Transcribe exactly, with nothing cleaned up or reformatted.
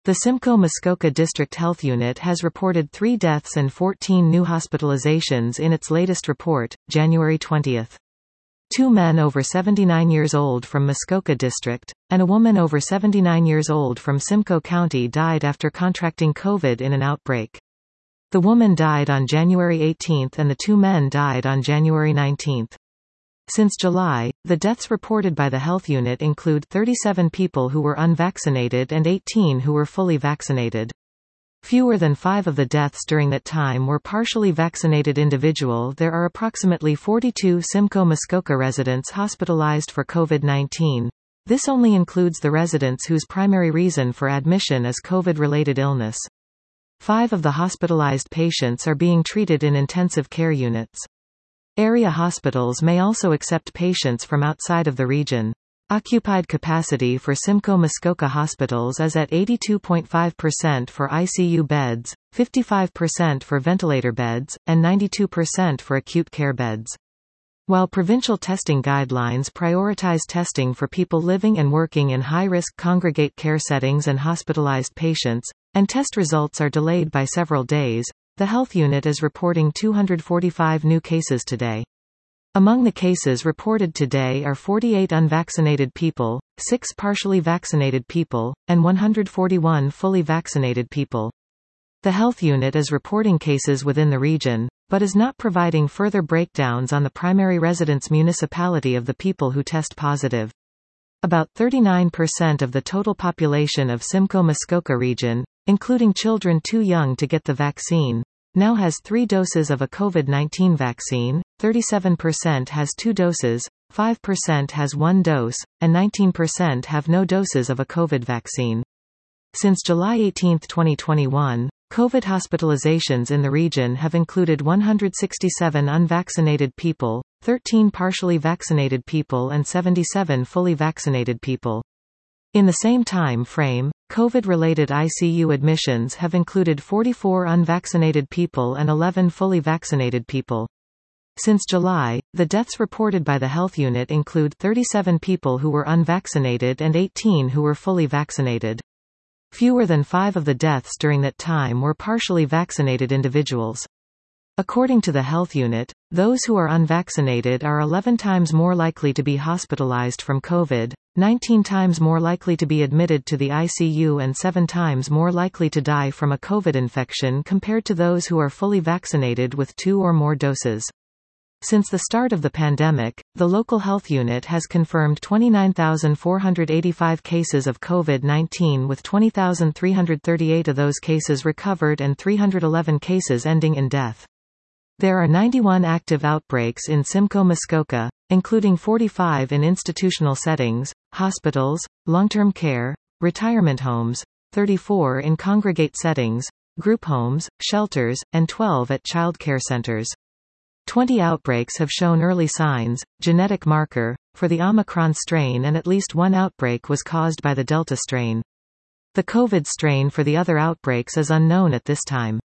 The Simcoe Muskoka District Health Unit has reported three deaths and fourteen new hospitalizations in its latest report, January twentieth. Two men over seventy-nine years old from Muskoka District, and a woman over seventy-nine years old from Simcoe County died after contracting COVID in an outbreak. The woman died on January eighteenth and the two men died on January nineteenth. Since July, the deaths reported by the health unit include thirty-seven people who were unvaccinated and eighteen who were fully vaccinated. Fewer than five of the deaths during that time were partially vaccinated individual. There are approximately forty-two Simcoe Muskoka residents hospitalized for COVID nineteen. This only includes the residents whose primary reason for admission is COVID-related illness. Five of the hospitalized patients are being treated in intensive care units. Area hospitals may also accept patients from outside of the region. Occupied capacity for Simcoe Muskoka hospitals is at eighty-two point five percent for I C U beds, fifty-five percent for ventilator beds, and ninety-two percent for acute care beds. While provincial testing guidelines prioritize testing for people living and working in high-risk congregate care settings and hospitalized patients, and test results are delayed by several days, the health unit is reporting two hundred forty-five new cases today. Among the cases reported today are forty-eight unvaccinated people, six partially vaccinated people, and one hundred forty-one fully vaccinated people. The health unit is reporting cases within the region, but is not providing further breakdowns on the primary residence municipality of the people who test positive. About thirty-nine percent of the total population of Simcoe Muskoka region, including children too young to get the vaccine, now has three doses of a COVID nineteen vaccine, thirty-seven percent has two doses, five percent has one dose, and nineteen percent have no doses of a COVID vaccine. Since July eighteenth twenty twenty-one, COVID hospitalizations in the region have included one hundred sixty-seven unvaccinated people, thirteen partially vaccinated people and seventy-seven fully vaccinated people. In the same time frame, COVID-related I C U admissions have included forty-four unvaccinated people and eleven fully vaccinated people. Since July, the deaths reported by the health unit include thirty-seven people who were unvaccinated and eighteen who were fully vaccinated. Fewer than five of the deaths during that time were partially vaccinated individuals. According to the health unit, those who are unvaccinated are eleven times more likely to be hospitalized from COVID, nineteen times more likely to be admitted to the I C U and seven times more likely to die from a COVID infection compared to those who are fully vaccinated with two or more doses. Since the start of the pandemic, the local health unit has confirmed twenty-nine thousand four hundred eighty-five cases of COVID nineteen with twenty thousand three hundred thirty-eight of those cases recovered and three hundred eleven cases ending in death. There are ninety-one active outbreaks in Simcoe Muskoka, including forty-five in institutional settings, hospitals, long-term care, retirement homes, thirty-four in congregate settings, group homes, shelters, and twelve at child care centers. twenty outbreaks have shown early signs, genetic marker, for the Omicron strain and at least one outbreak was caused by the Delta strain. The COVID strain for the other outbreaks is unknown at this time.